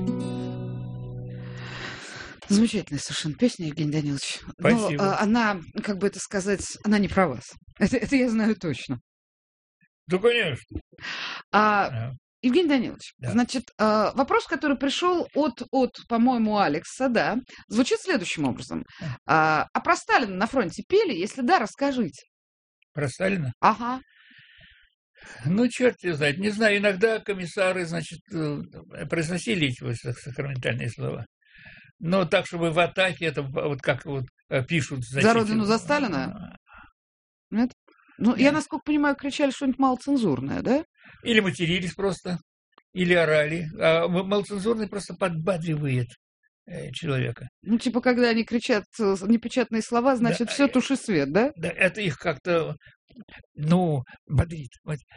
Замечательная совершенно песня, Евгений Данилович. Спасибо. Но она, как бы это сказать, она не про вас. Это я знаю точно. Ну, конечно. Да. Евгений Данилович, да. Значит, вопрос, который пришел от, по-моему, Алекса, да, звучит следующим образом. А про Сталина на фронте пели? Если да, расскажите. Про Сталина? Ага. Ну, черт его знает. Не знаю, иногда комиссары, значит, произносили эти сакраментальные слова. Но так, чтобы в атаке, это вот как вот пишут. За Родину, за Сталина? Нет? Ну, я, насколько понимаю, кричали что-нибудь малоцензурное, да? Или матерились просто, или орали. А малоцензурный просто подбадривает человека. Ну, типа, когда они кричат непечатные слова, значит, да, все, туши свет, да? Да, это их как-то, ну, бодрит.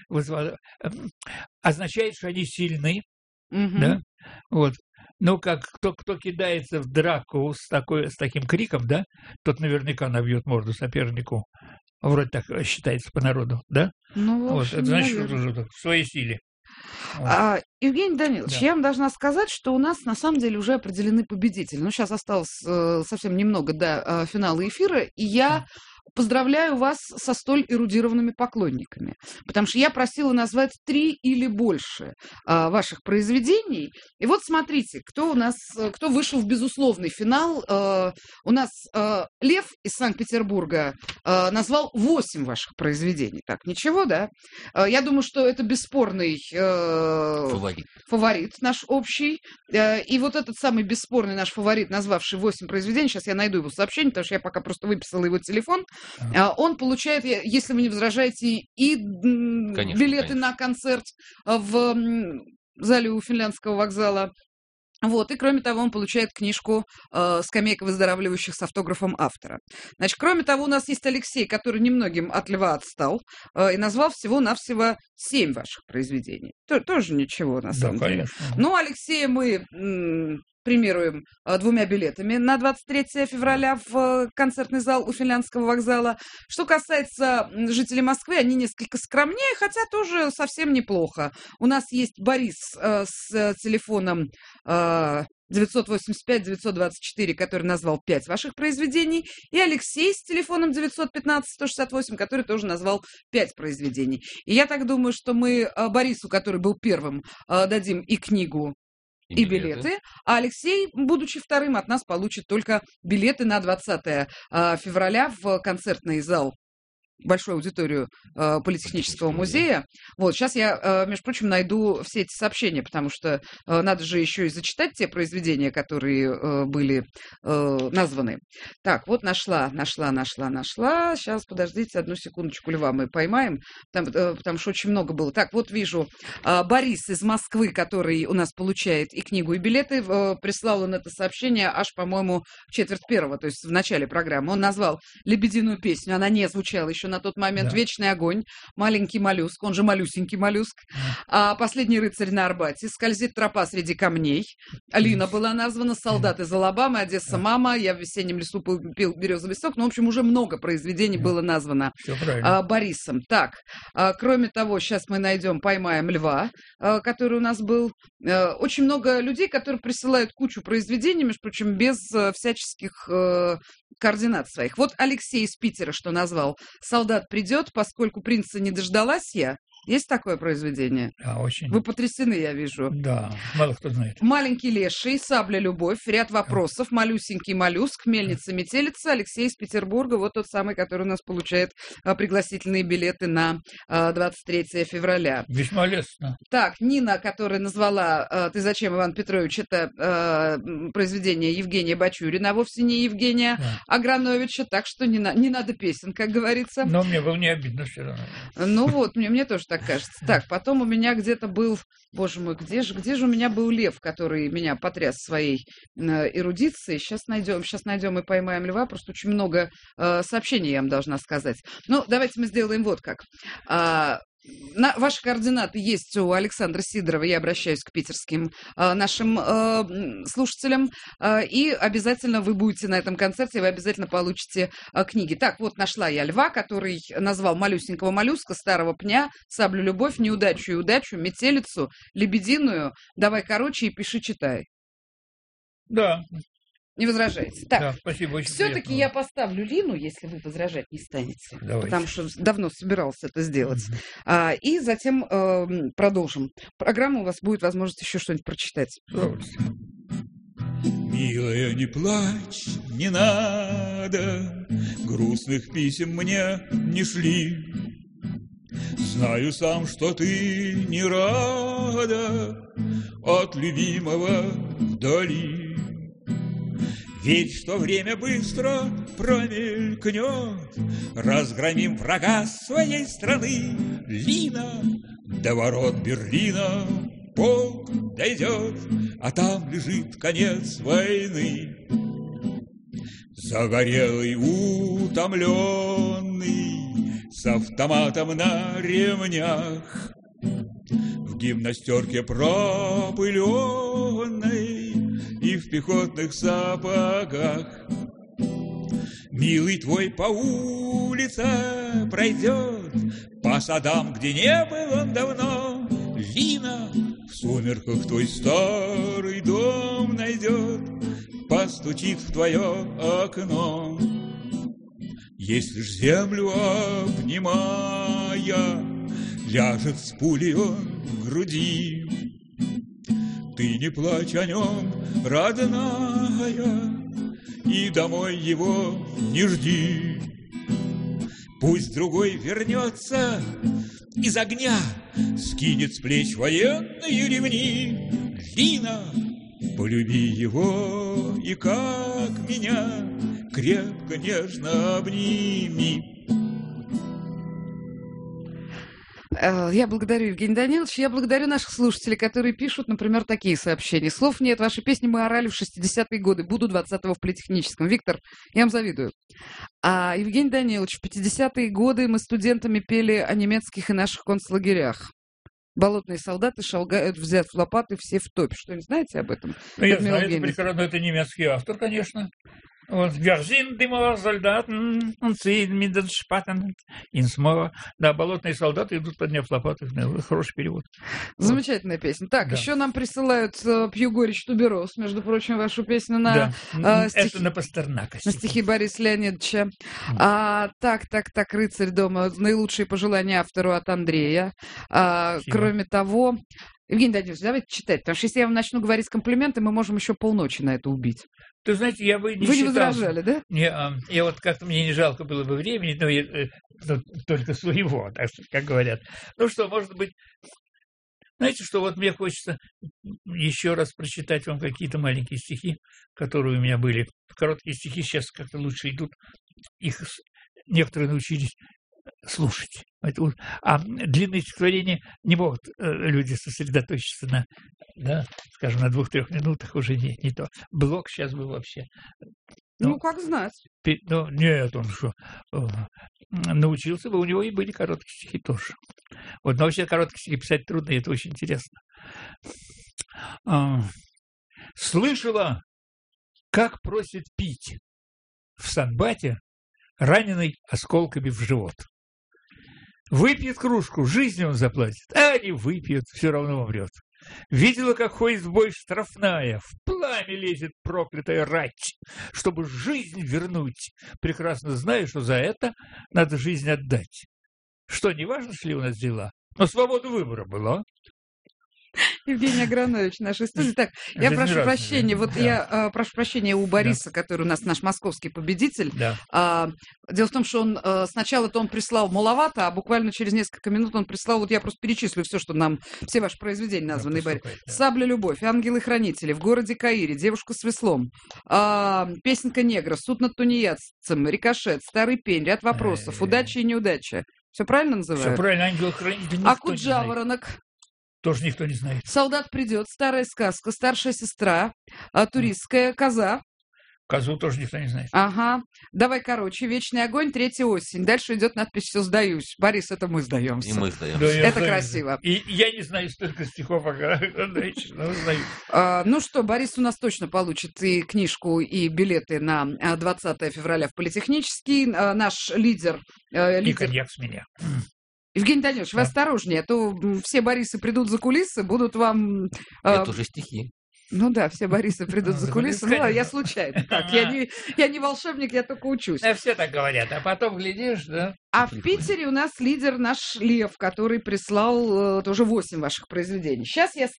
Означает, что они сильны, да? Вот. Ну, как кто кидается в драку с таким криком, да, тот наверняка набьет морду сопернику. Вроде так считается по народу, да? Ну, в общем, вот, это значит, что уже в своей силе. Вот. Евгений Данилович, да. Я вам должна сказать, что у нас на самом деле уже определены победители. Ну, сейчас осталось совсем немного до финала эфира, и я поздравляю вас со столь эрудированными поклонниками, потому что я просила назвать 3 или больше ваших произведений. И вот смотрите, кто вышел в безусловный финал. У нас Лев из Санкт-Петербурга назвал 8 ваших произведений. Так, ничего, да? Я думаю, что это бесспорный фаворит наш общий. И вот этот самый бесспорный наш фаворит, назвавший 8 произведений, сейчас я найду его сообщение, потому что я пока просто выписала его телефон. Он получает, если вы не возражаете, и билеты на концерт в зале у Финляндского вокзала. Вот, и кроме того, он получает книжку «Скамейка выздоравливающих» с автографом автора. Значит, кроме того, у нас есть Алексей, который немногим от Льва отстал и назвал всего-навсего 7 ваших произведений. Тоже ничего, на самом деле. Ну, Алексея мы премируем 2 билетами на 23 февраля в концертный зал у Финляндского вокзала. Что касается жителей Москвы, они несколько скромнее, хотя тоже совсем неплохо. У нас есть Борис с телефоном 985-924, который назвал 5 ваших произведений, и Алексей с телефоном 915-168, который тоже назвал 5 произведений. И я так думаю, что мы Борису, который был первым, дадим и книгу, и билеты, а Алексей, будучи вторым, от нас получит только билеты на 20 февраля в концертный зал, большую аудиторию Политехнического музея. Вот, сейчас я, между прочим, найду все эти сообщения, потому что надо же еще и зачитать те произведения, которые были названы. Так, вот нашла. Сейчас, подождите, одну секундочку, Льва мы поймаем, потому что очень много было. Так, вот вижу, Борис из Москвы, который у нас получает и книгу, и билеты, прислал он это сообщение аж, по-моему, 1:45, то есть в начале программы. Он назвал «Лебединую песню», она не звучала еще на тот момент, Да. «Вечный огонь», «Маленький моллюск», он же «Малюсенький моллюск», «Последний рыцарь на Арбате», «Скользит тропа среди камней», Лина была названа, «Солдат из Алабамы», «Одесса, мама», «Я в весеннем лесу пил березовый сок». Ну, в общем, уже много произведений было названо Все правильно. Борисом. Так, кроме того, сейчас мы найдем «Поймаем льва», который у нас был. Очень много людей, которые присылают кучу произведений, между прочим, без всяческих координат своих. Вот Алексей из Питера что назвал: «Солдат придет, поскольку принца не дождалась я». Есть такое произведение? Да, очень. Вы потрясены, я вижу. Да, мало кто знает. «Маленький леший», «Сабля любовь», «Ряд вопросов», «Малюсенький моллюск», «Мельница метелица», Алексей из Петербурга, вот тот самый, который у нас получает пригласительные билеты на 23 февраля. Весьма лестно. Так, Нина, которая назвала «Ты зачем, Иван Петрович», это произведение Евгения Бачурина, а вовсе не Евгения Аграновича, так что не надо песен, как говорится. Но мне было не обидно все равно. Ну вот, мне тоже так кажется. Так, потом у меня где-то был, боже мой, где же у меня был лев, который меня потряс своей эрудицией. Сейчас найдем и «Поймаем льва». Просто очень много сообщений я вам должна сказать. Ну, давайте мы сделаем вот как. Ваши координаты есть у Александра Сидорова. Я обращаюсь к питерским нашим слушателям. И обязательно вы будете на этом концерте, вы обязательно получите книги. Так, вот нашла я льва, который назвал «Малюсенького моллюска», «Старого пня», «Саблю любовь», «Неудачу и удачу», «Метелицу», «Лебединую». Давай короче и пиши, читай. Да. Не возражаете? Так, Да, спасибо, очень все-таки приятно. я поставлю Лину, если вы возражать не станете. Давайте. Потому что давно собирался это сделать. И затем продолжим. Программа, у вас будет возможность еще что-нибудь прочитать. С удовольствием. Милая, не плачь, не надо, грустных писем мне не шли. Знаю сам, что ты не рада от любимого вдали. Ведь что время быстро промелькнет, разгромим врага своей страны. Лина, до ворот Берлина полк дойдет, а там лежит конец войны. Загорелый, утомленный, с автоматом на ремнях, в гимнастерке пропыленной и в пехотных сапогах. Милый твой по улице пройдет, по садам, где не был он давно. Лина, в сумерках твой старый дом найдет, постучит в твое окно. Если ж землю обнимая, ляжет с пулей он в груди, ты не плачь о нем, родная, и домой его не жди. Пусть другой вернется из огня, скинет с плеч военные ремни. Лина, полюби его и, как меня, крепко, нежно обними. Я благодарю Евгения Даниловича. Я благодарю наших слушателей, которые пишут, например, такие сообщения. Слов нет, ваши песни мы орали в 60-е годы. Буду 20-го в Политехническом. Виктор, я вам завидую. А Евгений Данилович, в 50-е годы мы студентами пели о немецких и наших концлагерях. Болотные солдаты шагают, взяв в лопаты, все в топе. Что-нибудь знаете об этом? Ну, я знаю, это прекрасно, это немецкий автор, конечно. Вот, «Wir sind immer Soldaten und ziehen mit den Spaten ins Moor». Да, болотные солдаты идут, подняв лопаты. Хороший перевод. Замечательная песня. Так, Да. еще нам присылают «Пью горечь тубероз», между прочим, вашу песню на Да, стихи. это на Пастернака. На стихи Бориса Леонидовича. Так, «Рыцарь дома». Наилучшие пожелания автору от Андрея. Кроме того, Евгений Данилович, давайте читать, потому что если я вам начну говорить комплименты, мы можем еще полночи на это убить. Ты знаете, я бы не Вы не считал... возражали, да? Я вот как-то мне не жалко было бы времени, но только своего, так что, как говорят. Ну что, может быть, знаете, что вот мне хочется еще раз прочитать вам какие-то маленькие стихи, которые у меня были. Короткие стихи сейчас как-то лучше идут, их некоторые научились слушать. А длинные стихотворения не могут люди сосредоточиться на, да, скажем, на 2-3 минутах, уже не то. Блок сейчас был вообще Ну, как знать. Ну, нет, он что, научился бы, у него и были короткие стихи тоже. Вот, но вообще короткие стихи писать трудно, и это очень интересно. Слышала, как просит пить в Санбате раненый осколками в живот. Выпьет кружку, жизнь он заплатит, а не выпьет, все равно умрет. Видела, как ходит в бой штрафная, в пламя лезет проклятая рать, чтобы жизнь вернуть. Прекрасно знаю, что за это надо жизнь отдать. Что, не важно, шли у нас дела, но свобода выбора была. Евгений Агранович, нашей студии. Так, я прошу прощения. Вот я прошу прощения у Бориса, который у нас наш московский победитель. Да. Дело в том, что он сначала-то он прислал маловато, а буквально через несколько минут он прислал, вот я просто перечислю все, что нам, все ваши произведения названы. «Сабля, любовь», «Ангелы-хранители», «В городе Каире», «Девушка с веслом», «Песенка негра», «Суд над тунеядцем», «Рикошет», «Старый пень», «Ряд вопросов», «Удача и неудача». Все правильно называют? Все правильно, «Ангел-хранитель». «Акут-жаворонок». Тоже никто не знает. «Солдат придет», «Старая сказка», «Старшая сестра», «Туристская коза». Козу тоже никто не знает. Ага. «Давай короче», «Вечный огонь», «Третья осень». Дальше идет надпись «Все сдаюсь». Борис, это мы сдаемся. И мы сдаемся. Да, это красиво. И я не знаю столько стихов, Ну что, Борис у нас точно получит и книжку, и билеты на 20 февраля в Политехнический. Наш лидер... И коньяк с меня. Евгений Данилович, вы осторожнее, а то все Борисы придут за кулисы, будут вам... Это уже стихи. Ну да, все Борисы придут за кулисы. Ну, я случайно. Так, я не волшебник, я только учусь. Все так говорят, а потом глядишь, да? А в Питере у нас лидер наш Лев, который прислал тоже 8 ваших произведений. Сейчас я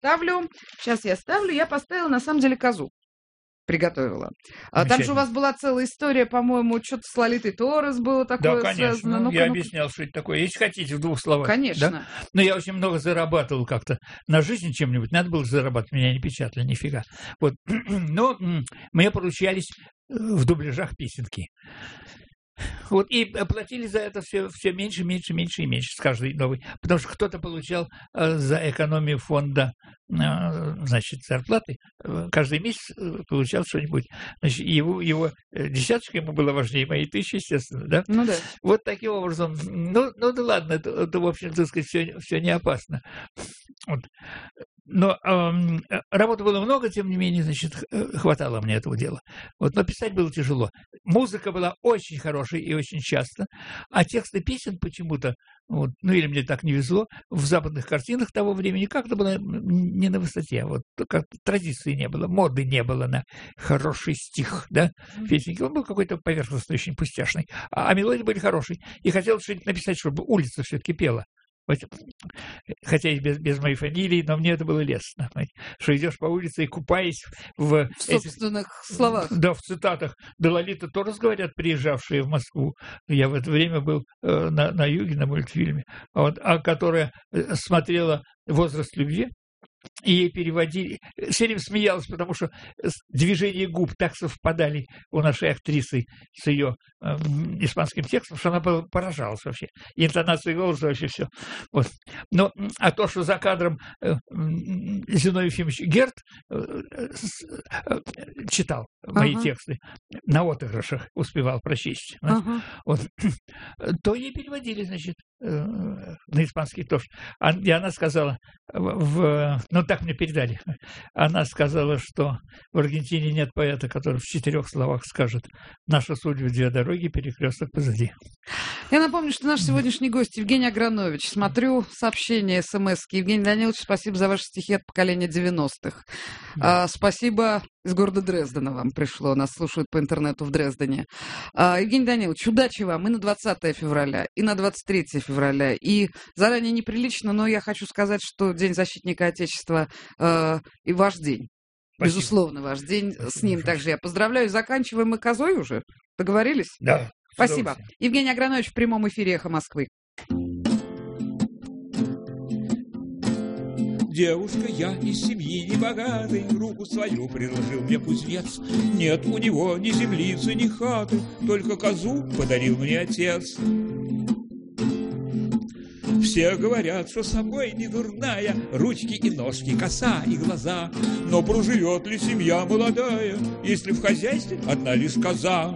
поставила на самом деле козу. Приготовила. Там же у вас была целая история, по-моему, что-то с Лолитой Торрес было такое. Да, конечно. Связано. Я объяснял, что это такое. Если хотите, в 2 словах. Конечно. Да? Но я очень много зарабатывал как-то на жизнь чем-нибудь. Надо было зарабатывать. Меня не печатали, нифига. Вот. Но мне поручались в дубляжах песенки. Вот, и платили за это все меньше с каждой новой. Потому что кто-то получал за экономию фонда, значит, зарплаты. Каждый месяц получал что-нибудь. Значит, его десяточка ему было важнее, мои 1000, естественно, да? Ну да. Вот таким образом. Ну да ладно, это в общем, так сказать, все не опасно. Вот. Но работы было много, тем не менее, значит, хватало мне этого дела. Вот, но писать было тяжело. Музыка была очень хорошей и очень часто, а тексты песен почему-то, вот, ну или мне так не везло, в западных картинах того времени как-то было не на высоте. Вот как традиции не было, моды не было на хороший стих, да, песенки. Он был какой-то поверхностный, очень пустяшный, а мелодии были хорошие. И хотел что-нибудь написать, чтобы улица все-таки пела. Хотя и без моей фамилии, но мне это было лестно. Что идешь по улице и купаясь в собственных словах. Да, в цитатах. Да, Лолита Торрес, говорят, приезжавшие в Москву. Я в это время был на юге, на мультфильме, которая смотрела «Возраст любви». И ей переводили, все время смеялась, потому что движения губ так совпадали у нашей актрисы с ее испанским текстом, что она поражалась вообще. И интонация голоса вообще все. Вот. Но, а то, что за кадром Зиновий Ефимович Герд читал мои тексты, на отыгрышах успевал прочесть, вот, то ей переводили, значит, на испанский тоже. И она сказала, ну так мне передали, она сказала, что в Аргентине нет поэта, который в 4 словах скажет: «Наша судьба 2 дороги, перекресток позади». Я напомню, что наш сегодняшний гость Евгений Агранович. Смотрю сообщения, смс-ки. Евгений Данилович, спасибо за ваши стихи от поколения 90-х. Спасибо из города Дрездена вам пришло. Нас слушают по интернету в Дрездене. Евгений Данилович, удачи вам и на 20 февраля, и на 23 февраля. И заранее неприлично, но я хочу сказать, что День защитника Отечества и ваш день. Спасибо. Безусловно, ваш день. Спасибо. С ним также я поздравляю. Заканчиваем мы козой уже? Договорились? Да. Спасибо. Евгений Агранович в прямом эфире «Эхо Москвы». Девушка, я из семьи небогатой, руку свою предложил мне кузнец. Нет у него ни землицы, ни хаты, только козу подарил мне отец. В Все говорят, что собой не дурная, ручки и ножки, коса и глаза. Но проживет ли семья молодая, если в хозяйстве одна лишь коза?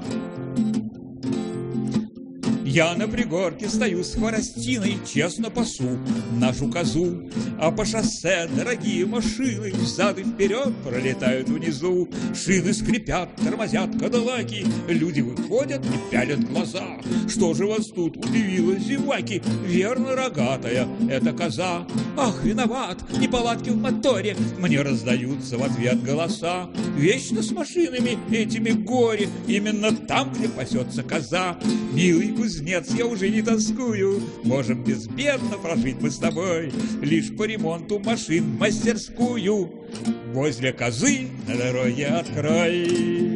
Я на пригорке стою с хворостиной, честно пасу нашу козу. А по шоссе дорогие машины взад и вперед пролетают внизу. Шины скрипят, тормозят кадиллаки, люди выходят и пялят глаза. Что же вас тут удивило, зеваки? Верно, рогатая это коза. Ах, виноват, неполадки в моторе, мне раздаются в ответ голоса. Вечно с машинами этими горе, именно там, где пасется коза. Милый кузнец, я уже не тоскую, можем безбедно прожить мы с тобой. Лишь по ремонту машин мастерскую возле козы на дороге открой.